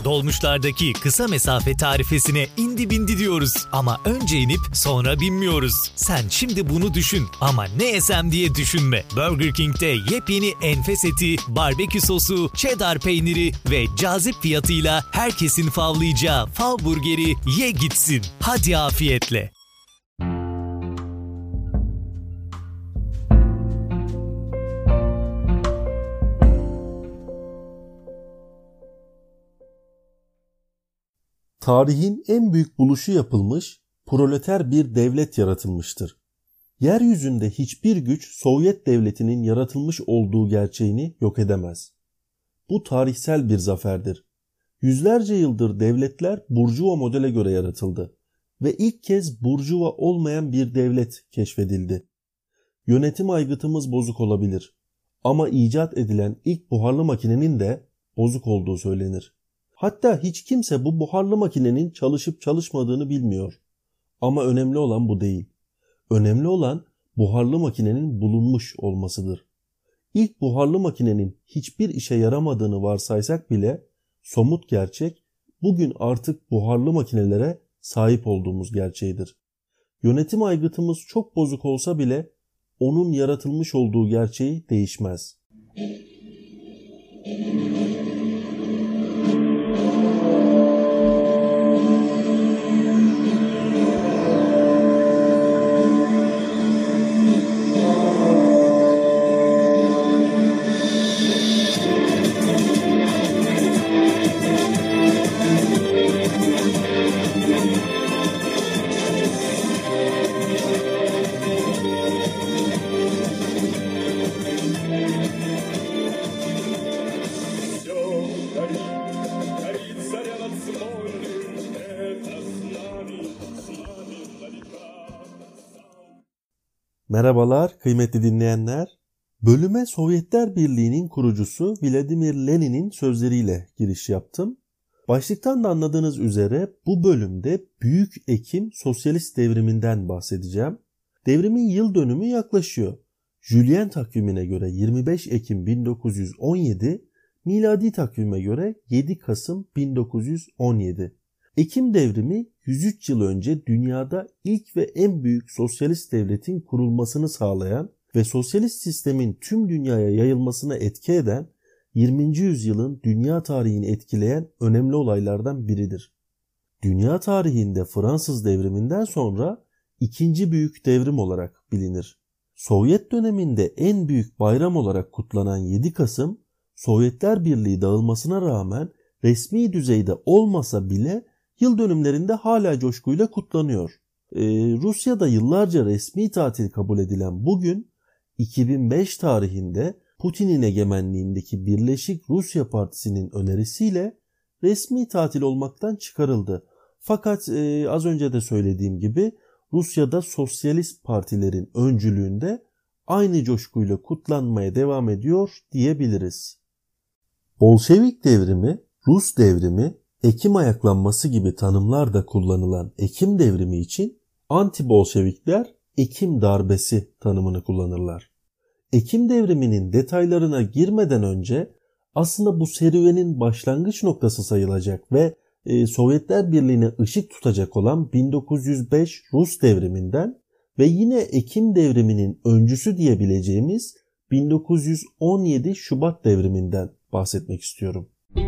Dolmuşlardaki kısa mesafe tarifesine indi bindi diyoruz. Ama önce inip sonra binmiyoruz. Sen şimdi bunu düşün ama ne yesem diye düşünme. Burger King'de yepyeni enfes eti, barbekü sosu, cheddar peyniri ve cazip fiyatıyla herkesin favlayacağı Fav Burger'i ye gitsin. Hadi afiyetle. Tarihin en büyük buluşu yapılmış, proleter bir devlet yaratılmıştır. Yeryüzünde hiçbir güç Sovyet devletinin yaratılmış olduğu gerçeğini yok edemez. Bu tarihsel bir zaferdir. Yüzlerce yıldır devletler burjuva modele göre yaratıldı ve ilk kez burjuva olmayan bir devlet keşfedildi. Yönetim aygıtımız bozuk olabilir ama icat edilen ilk buharlı makinenin de bozuk olduğu söylenir. Hatta hiç kimse bu buharlı makinenin çalışıp çalışmadığını bilmiyor. Ama önemli olan bu değil. Önemli olan buharlı makinenin bulunmuş olmasıdır. İlk buharlı makinenin hiçbir işe yaramadığını varsaysak bile somut gerçek bugün artık buharlı makinelere sahip olduğumuz gerçeğidir. Yönetim aygıtımız çok bozuk olsa bile onun yaratılmış olduğu gerçeği değişmez. Merhabalar kıymetli dinleyenler. Bölüme Sovyetler Birliği'nin kurucusu Vladimir Lenin'in sözleriyle giriş yaptım. Başlıktan da anladığınız üzere bu bölümde Büyük Ekim Sosyalist Devriminden bahsedeceğim. Devrimin yıl dönümü yaklaşıyor. Julian takvimine göre 25 Ekim 1917, miladi takvime göre 7 Kasım 1917. Ekim devrimi 103 yıl önce dünyada ilk ve en büyük sosyalist devletin kurulmasını sağlayan ve sosyalist sistemin tüm dünyaya yayılmasına etki eden 20. yüzyılın dünya tarihini etkileyen önemli olaylardan biridir. Dünya tarihinde Fransız devriminden sonra ikinci büyük devrim olarak bilinir. Sovyet döneminde en büyük bayram olarak kutlanan 7 Kasım, Sovyetler Birliği dağılmasına rağmen resmi düzeyde olmasa bile yıl dönümlerinde hala coşkuyla kutlanıyor. Rusya'da yıllarca resmi tatil kabul edilen bugün 2005 tarihinde Putin'in egemenliğindeki Birleşik Rusya Partisi'nin önerisiyle resmi tatil olmaktan çıkarıldı. Fakat az önce de söylediğim gibi Rusya'da sosyalist partilerin öncülüğünde aynı coşkuyla kutlanmaya devam ediyor diyebiliriz. Bolşevik devrimi, Rus devrimi, Ekim ayaklanması gibi tanımlar da kullanılan Ekim devrimi için anti-Bolşevikler Ekim darbesi tanımını kullanırlar. Ekim devriminin detaylarına girmeden önce aslında bu serüvenin başlangıç noktası sayılacak ve Sovyetler Birliği'ne ışık tutacak olan 1905 Rus devriminden ve yine Ekim devriminin öncüsü diyebileceğimiz 1917 Şubat devriminden bahsetmek istiyorum.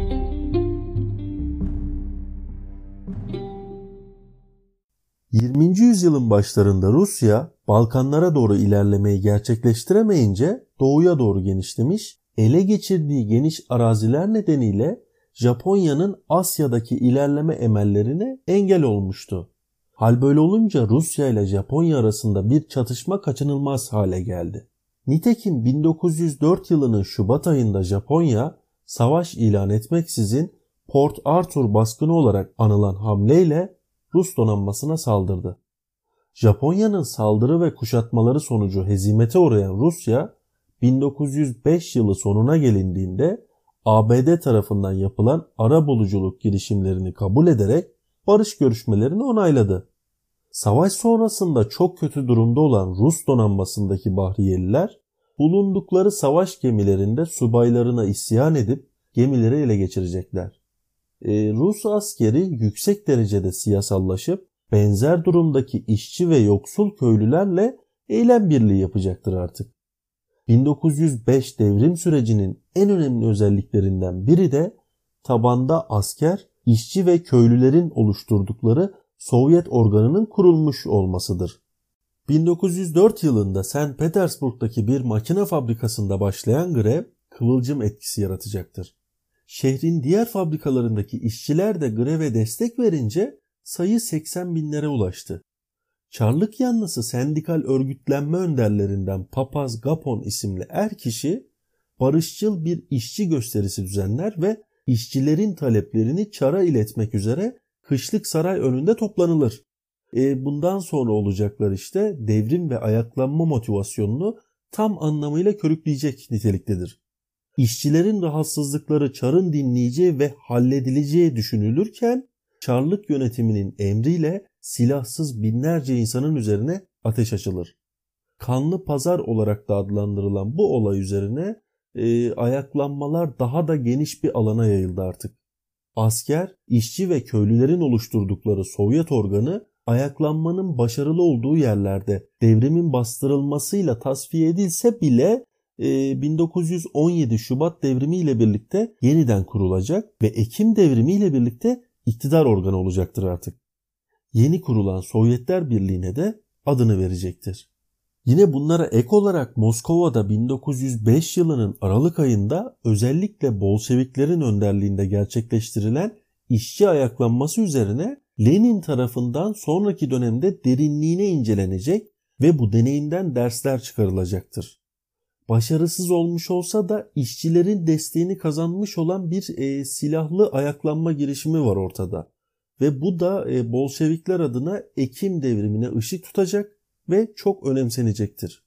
20. yüzyılın başlarında Rusya, Balkanlara doğru ilerlemeyi gerçekleştiremeyince doğuya doğru genişlemiş, ele geçirdiği geniş araziler nedeniyle Japonya'nın Asya'daki ilerleme emellerine engel olmuştu. Hal böyle olunca Rusya ile Japonya arasında bir çatışma kaçınılmaz hale geldi. Nitekim 1904 yılının Şubat ayında Japonya, savaş ilan etmeksizin Port Arthur baskını olarak anılan hamleyle Rus donanmasına saldırdı. Japonya'nın saldırı ve kuşatmaları sonucu hezimete uğrayan Rusya, 1905 yılı sonuna gelindiğinde ABD tarafından yapılan arabuluculuk girişimlerini kabul ederek barış görüşmelerini onayladı. Savaş sonrasında çok kötü durumda olan Rus donanmasındaki Bahriyeliler, bulundukları savaş gemilerinde subaylarına isyan edip gemileri ele geçirecekler. Rus askeri yüksek derecede siyasallaşıp benzer durumdaki işçi ve yoksul köylülerle eylem birliği yapacaktır artık. 1905 devrim sürecinin en önemli özelliklerinden biri de tabanda asker, işçi ve köylülerin oluşturdukları Sovyet organının kurulmuş olmasıdır. 1904 yılında St. Petersburg'daki bir makine fabrikasında başlayan grev kıvılcım etkisi yaratacaktır. Şehrin diğer fabrikalarındaki işçiler de greve destek verince sayı 80 binlere ulaştı. Çarlık yanlısı sendikal örgütlenme önderlerinden Papaz Gapon isimli kişi barışçıl bir işçi gösterisi düzenler ve işçilerin taleplerini Çar'a iletmek üzere Kışlık Saray önünde toplanılır. Bundan sonra olacaklar işte devrim ve ayaklanma motivasyonunu tam anlamıyla körükleyecek niteliktedir. İşçilerin rahatsızlıkları Çar'ın dinleyeceği ve halledileceği düşünülürken Çarlık yönetiminin emriyle silahsız binlerce insanın üzerine ateş açılır. Kanlı pazar olarak da adlandırılan bu olay üzerine ayaklanmalar daha da geniş bir alana yayıldı artık. Asker, işçi ve köylülerin oluşturdukları Sovyet organı ayaklanmanın başarılı olduğu yerlerde devrimin bastırılmasıyla tasfiye edilse bile 1917 Şubat devrimi ile birlikte yeniden kurulacak ve Ekim devrimi ile birlikte iktidar organı olacaktır artık. Yeni kurulan Sovyetler Birliği'ne de adını verecektir. Yine bunlara ek olarak Moskova'da 1905 yılının Aralık ayında özellikle Bolşeviklerin önderliğinde gerçekleştirilen işçi ayaklanması üzerine Lenin tarafından sonraki dönemde derinliğine incelenecek ve bu deneyimden dersler çıkarılacaktır. Başarısız olmuş olsa da işçilerin desteğini kazanmış olan bir silahlı ayaklanma girişimi var ortada. Ve bu da Bolşevikler adına Ekim devrimine ışık tutacak ve çok önemsenecektir.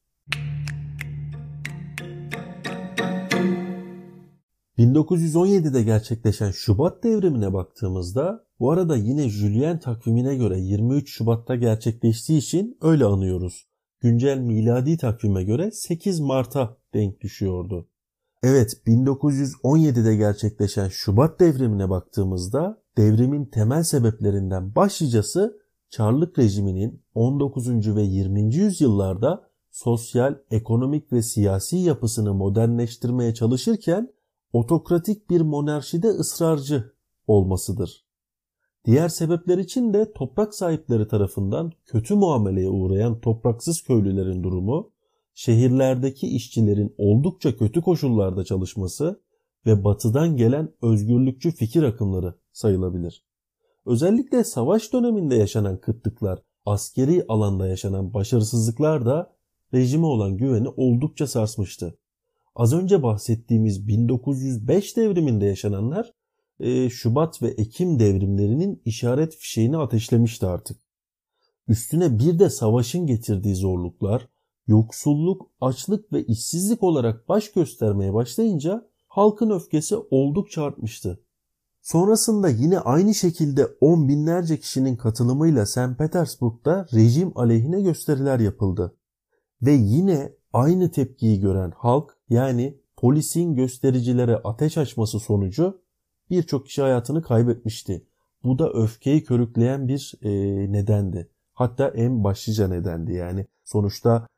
1917'de gerçekleşen Şubat devrimine baktığımızda bu arada yine Julian takvimine göre 23 Şubat'ta gerçekleştiği için öyle anıyoruz. Güncel miladi takvime göre 8 Mart'a denk düşüyordu. Evet, 1917'de gerçekleşen Şubat devrimine baktığımızda devrimin temel sebeplerinden başlıcası Çarlık rejiminin 19. ve 20. yüzyıllarda sosyal, ekonomik ve siyasi yapısını modernleştirmeye çalışırken otokratik bir monarşide ısrarcı olmasıdır. Diğer sebepler için de toprak sahipleri tarafından kötü muameleye uğrayan topraksız köylülerin durumu, şehirlerdeki işçilerin oldukça kötü koşullarda çalışması ve batıdan gelen özgürlükçü fikir akımları sayılabilir. Özellikle savaş döneminde yaşanan kıtlıklar, askeri alanda yaşanan başarısızlıklar da rejime olan güveni oldukça sarsmıştı. Az önce bahsettiğimiz 1905 devriminde yaşananlar Şubat ve Ekim devrimlerinin işaret fişeğini ateşlemişti artık. Üstüne bir de savaşın getirdiği zorluklar, yoksulluk, açlık ve işsizlik olarak baş göstermeye başlayınca halkın öfkesi oldukça artmıştı. Sonrasında yine aynı şekilde on binlerce kişinin katılımıyla St. Petersburg'da rejim aleyhine gösteriler yapıldı. Ve yine aynı tepkiyi gören halk, yani polisin göstericilere ateş açması sonucu birçok kişi hayatını kaybetmişti. Bu da öfkeyi körükleyen bir nedendi. Hatta en başlıca nedendi. Yani sonuçta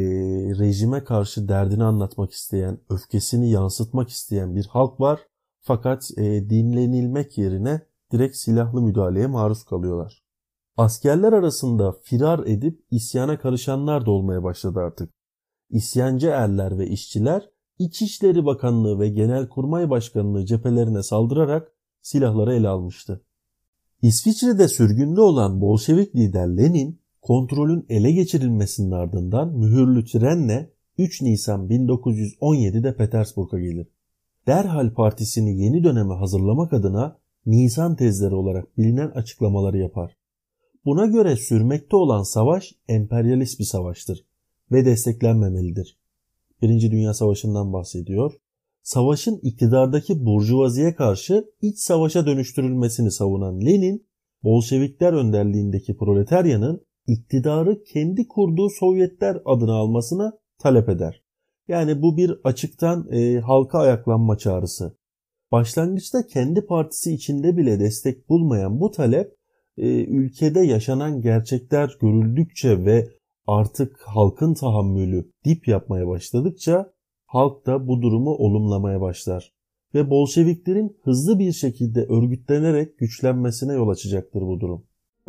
rejime karşı derdini anlatmak isteyen, öfkesini yansıtmak isteyen bir halk var. Fakat dinlenilmek yerine direkt silahlı müdahaleye maruz kalıyorlar. Askerler arasında firar edip isyana karışanlar da olmaya başladı artık. İsyancı erler ve işçiler İçişleri Bakanlığı ve Genelkurmay Başkanlığı cephelerine saldırarak silahları ele almıştı. İsviçre'de sürgünde olan Bolşevik lider Lenin, kontrolün ele geçirilmesinin ardından mühürlü trenle 3 Nisan 1917'de Petersburg'a gelir. Derhal partisini yeni döneme hazırlamak adına Nisan tezleri olarak bilinen açıklamaları yapar. Buna göre sürmekte olan savaş emperyalist bir savaştır ve desteklenmemelidir. Birinci Dünya Savaşı'ndan bahsediyor. Savaşın iktidardaki burjuvaziye karşı iç savaşa dönüştürülmesini savunan Lenin, Bolşevikler önderliğindeki proletaryanın iktidarı kendi kurduğu Sovyetler adına almasına talep eder. Yani bu bir açıktan halka ayaklanma çağrısı. Başlangıçta kendi partisi içinde bile destek bulmayan bu talep ülkede yaşanan gerçekler görüldükçe ve artık halkın tahammülü dip yapmaya başladıkça halk da bu durumu olumlamaya başlar ve Bolşeviklerin hızlı bir şekilde örgütlenerek güçlenmesine yol açacaktır bu durum.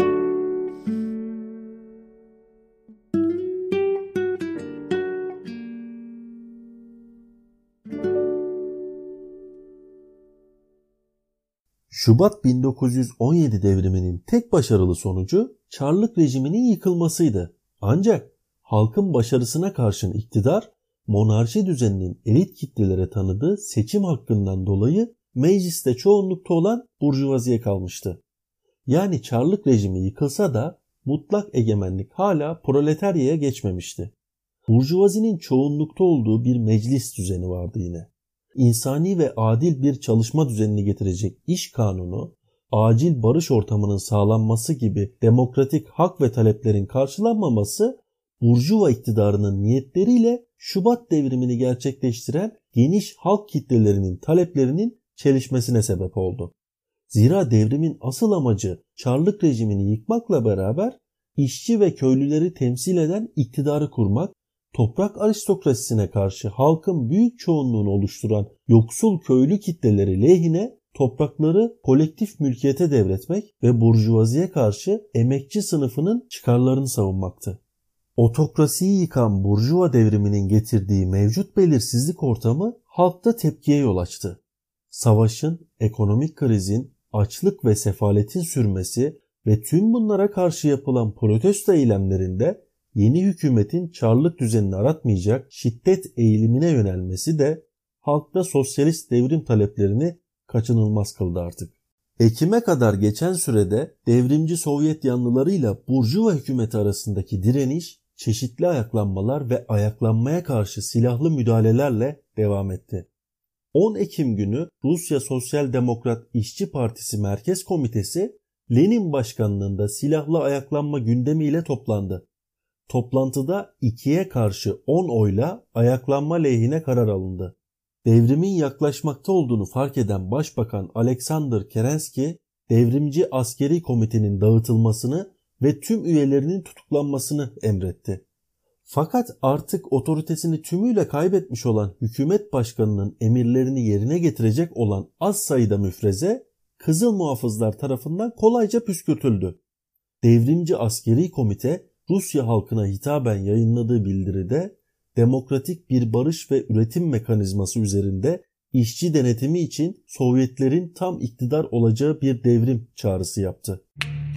Şubat 1917 devriminin tek başarılı sonucu Çarlık rejiminin yıkılmasıydı. Ancak halkın başarısına karşın iktidar, monarşi düzeninin elit kitlelere tanıdığı seçim hakkından dolayı mecliste çoğunlukta olan burjuvaziye kalmıştı. Yani Çarlık rejimi yıkılsa da mutlak egemenlik hala proletaryaya geçmemişti. Burjuvazinin çoğunlukta olduğu bir meclis düzeni vardı yine. İnsani ve adil bir çalışma düzenini getirecek iş kanunu, acil barış ortamının sağlanması gibi demokratik hak ve taleplerin karşılanmaması, burjuva iktidarının niyetleriyle Şubat devrimini gerçekleştiren geniş halk kitlelerinin taleplerinin çelişmesine sebep oldu. Zira devrimin asıl amacı Çarlık rejimini yıkmakla beraber işçi ve köylüleri temsil eden iktidarı kurmak, toprak aristokrasisine karşı halkın büyük çoğunluğunu oluşturan yoksul köylü kitleleri lehine toprakları kolektif mülkiyete devretmek ve burjuvaziye karşı emekçi sınıfının çıkarlarını savunmaktı. Otokrasiyi yıkan burjuva devriminin getirdiği mevcut belirsizlik ortamı halkta tepkiye yol açtı. Savaşın, ekonomik krizin, açlık ve sefaletin sürmesi ve tüm bunlara karşı yapılan protesto eylemlerinde yeni hükümetin Çarlık düzenini aratmayacak şiddet eğilimine yönelmesi de halkta sosyalist devrim taleplerini kaçınılmaz kıldı artık. Ekim'e kadar geçen sürede devrimci Sovyet yanlılarıyla burjuva hükümeti arasındaki direniş çeşitli ayaklanmalar ve ayaklanmaya karşı silahlı müdahalelerle devam etti. 10 Ekim günü Rusya Sosyal Demokrat İşçi Partisi Merkez Komitesi Lenin başkanlığında silahlı ayaklanma gündemiyle toplandı. Toplantıda 2'ye karşı 10 oyla ayaklanma lehine karar alındı. Devrimin yaklaşmakta olduğunu fark eden Başbakan Alexander Kerensky, devrimci askeri komitenin dağıtılmasını ve tüm üyelerinin tutuklanmasını emretti. Fakat artık otoritesini tümüyle kaybetmiş olan hükümet başkanının emirlerini yerine getirecek olan az sayıda müfreze Kızıl Muhafızlar tarafından kolayca püskürtüldü. Devrimci askeri komite Rusya halkına hitaben yayınladığı bildiride demokratik bir barış ve üretim mekanizması üzerinde işçi denetimi için Sovyetlerin tam iktidar olacağı bir devrim çağrısı yaptı.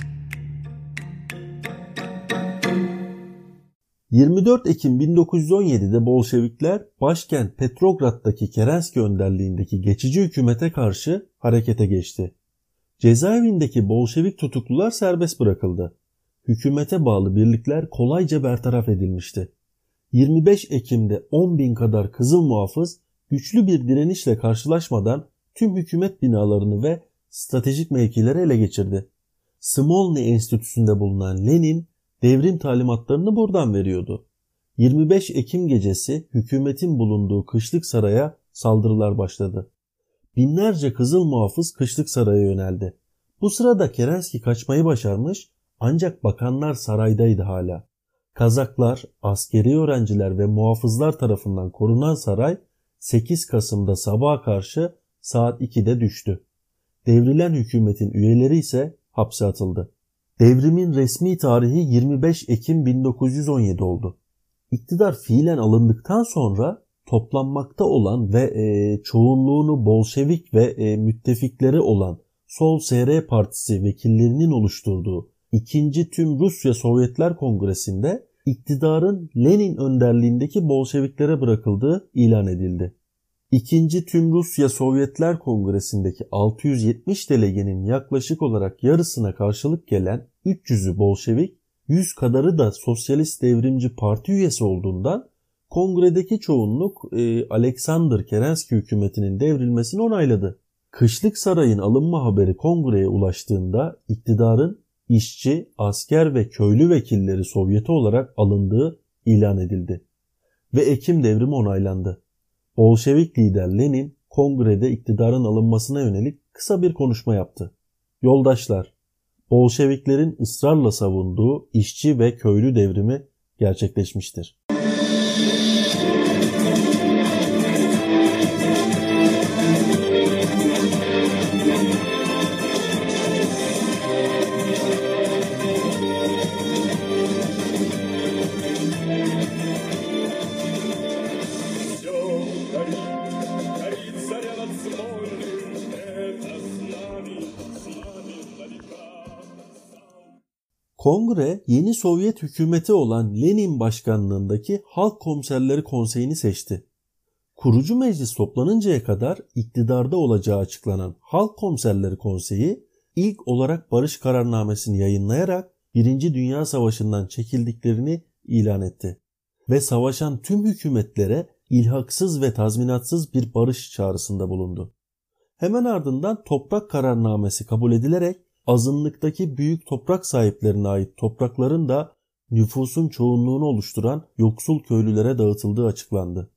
24 Ekim 1917'de Bolşevikler başkent Petrograd'daki Kerensky önderliğindeki geçici hükümete karşı harekete geçti. Cezaevindeki Bolşevik tutuklular serbest bırakıldı. Hükümete bağlı birlikler kolayca bertaraf edilmişti. 25 Ekim'de 10.000 kadar Kızıl Muhafız güçlü bir direnişle karşılaşmadan tüm hükümet binalarını ve stratejik mevkileri ele geçirdi. Smolny Enstitüsü'nde bulunan Lenin devrim talimatlarını buradan veriyordu. 25 Ekim gecesi hükümetin bulunduğu Kışlık Saray'a saldırılar başladı. Binlerce Kızıl Muhafız Kışlık Saray'a yöneldi. Bu sırada Kerensky kaçmayı başarmış ancak bakanlar saraydaydı hala. Kazaklar, askeri öğrenciler ve muhafızlar tarafından korunan saray 8 Kasım'da sabaha karşı saat 2'de düştü. Devrilen hükümetin üyeleri ise hapse atıldı. Devrimin resmi tarihi 25 Ekim 1917 oldu. İktidar fiilen alındıktan sonra toplanmakta olan ve çoğunluğunu Bolşevik ve müttefikleri olan Sol SR Partisi vekillerinin oluşturduğu 2. Tüm Rusya Sovyetler Kongresi'nde iktidarın Lenin önderliğindeki Bolşeviklere bırakıldığı ilan edildi. 2. Tüm Rusya Sovyetler Kongresi'ndeki 670 delegenin yaklaşık olarak yarısına karşılık gelen 300'ü Bolşevik, 100 kadarı da Sosyalist Devrimci Parti üyesi olduğundan kongredeki çoğunluk Alexander Kerensky hükümetinin devrilmesini onayladı. Kışlık Saray'ın alınma haberi kongreye ulaştığında iktidarın işçi, asker ve köylü vekilleri Sovyeti olarak alındığı ilan edildi ve Ekim devrimi onaylandı. Bolşevik lider Lenin kongrede iktidarın alınmasına yönelik kısa bir konuşma yaptı. Yoldaşlar, Bolşeviklerin ısrarla savunduğu işçi ve köylü devrimi gerçekleşmiştir. Kongre yeni Sovyet hükümeti olan Lenin başkanlığındaki Halk Komiserleri Konseyi'ni seçti. Kurucu meclis toplanıncaya kadar iktidarda olacağı açıklanan Halk Komiserleri Konseyi ilk olarak barış kararnamesini yayınlayarak 1. Dünya Savaşı'ndan çekildiklerini ilan etti ve savaşan tüm hükümetlere ilhaksız ve tazminatsız bir barış çağrısında bulundu. Hemen ardından toprak kararnamesi kabul edilerek azınlıktaki büyük toprak sahiplerine ait toprakların da nüfusun çoğunluğunu oluşturan yoksul köylülere dağıtıldığı açıklandı.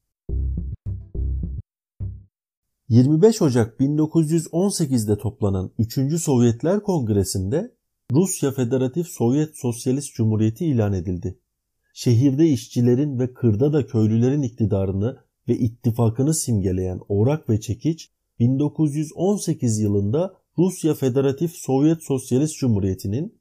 25 Ocak 1918'de toplanan 3. Sovyetler Kongresi'nde Rusya Federatif Sovyet Sosyalist Cumhuriyeti ilan edildi. Şehirde işçilerin ve kırda da köylülerin iktidarını ve ittifakını simgeleyen orak ve çekiç 1918 yılında Rusya Federatif Sovyet Sosyalist Cumhuriyeti'nin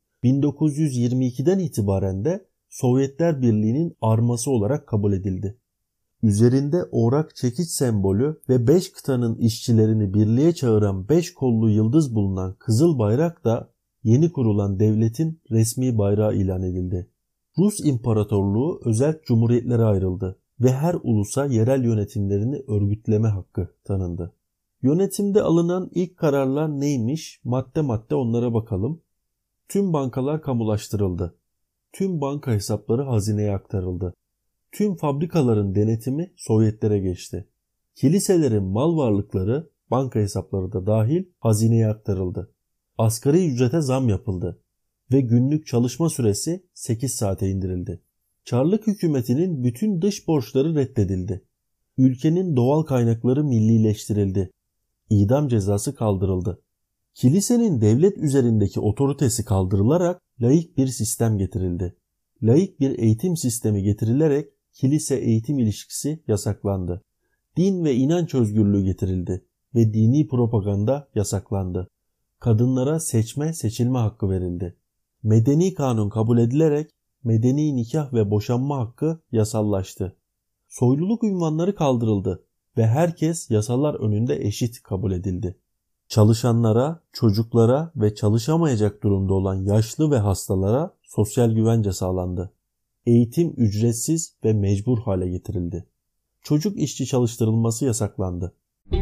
1922'den itibaren de Sovyetler Birliği'nin arması olarak kabul edildi. Üzerinde orak çekiç sembolü ve 5 kıtanın işçilerini birliğe çağıran 5 kollu yıldız bulunan kızıl bayrak da yeni kurulan devletin resmi bayrağı ilan edildi. Rus İmparatorluğu özel cumhuriyetlere ayrıldı ve her ulusa yerel yönetimlerini örgütleme hakkı tanındı. Yönetimde alınan ilk kararlar neymiş? Madde madde onlara bakalım. Tüm bankalar kamulaştırıldı. Tüm banka hesapları hazineye aktarıldı. Tüm fabrikaların denetimi Sovyetlere geçti. Kiliselerin mal varlıkları, banka hesapları da dahil hazineye aktarıldı. Asgari ücrete zam yapıldı ve günlük çalışma süresi 8 saate indirildi. Çarlık hükümetinin bütün dış borçları reddedildi. Ülkenin doğal kaynakları millileştirildi. İdam cezası kaldırıldı. Kilisenin devlet üzerindeki otoritesi kaldırılarak laik bir sistem getirildi. Laik bir eğitim sistemi getirilerek kilise-eğitim ilişkisi yasaklandı. Din ve inanç özgürlüğü getirildi ve dini propaganda yasaklandı. Kadınlara seçme, seçilme hakkı verildi. Medeni kanun kabul edilerek medeni nikah ve boşanma hakkı yasallaştı. Soyluluk unvanları kaldırıldı ve herkes yasalar önünde eşit kabul edildi. Çalışanlara, çocuklara ve çalışamayacak durumda olan yaşlı ve hastalara sosyal güvence sağlandı. Eğitim ücretsiz ve mecbur hale getirildi. Çocuk işçi çalıştırılması yasaklandı.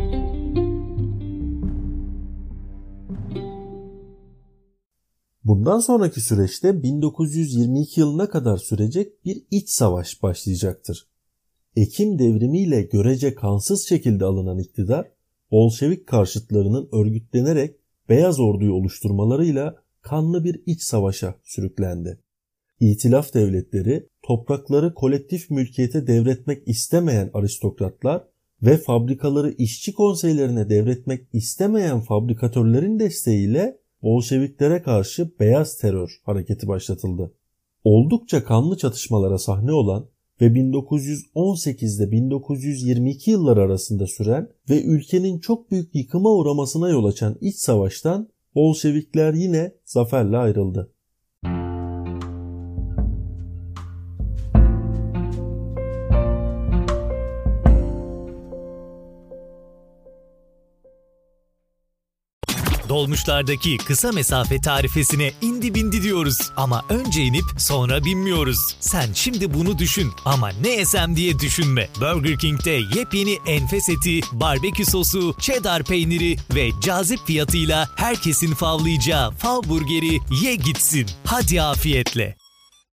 Bundan sonraki süreçte 1922 yılına kadar sürecek bir iç savaş başlayacaktır. Ekim devrimiyle görece kansız şekilde alınan iktidar, Bolşevik karşıtlarının örgütlenerek Beyaz Ordu'yu oluşturmalarıyla kanlı bir iç savaşa sürüklendi. İtilaf devletleri, toprakları kolektif mülkiyete devretmek istemeyen aristokratlar ve fabrikaları işçi konseylerine devretmek istemeyen fabrikatörlerin desteğiyle Bolşeviklere karşı beyaz terör hareketi başlatıldı. Oldukça kanlı çatışmalara sahne olan ve 1918'de 1922 yılları arasında süren ve ülkenin çok büyük yıkıma uğramasına yol açan iç savaştan Bolşevikler yine zaferle ayrıldı. Dolmuşlardaki kısa mesafe tarifesine indi bindi diyoruz. Ama önce inip sonra binmiyoruz. Sen şimdi bunu düşün ama ne yesem diye düşünme. Burger King'de yepyeni enfes eti, barbekü sosu, cheddar peyniri ve cazip fiyatıyla herkesin favlayacağı fav burgeri ye gitsin. Hadi afiyetle.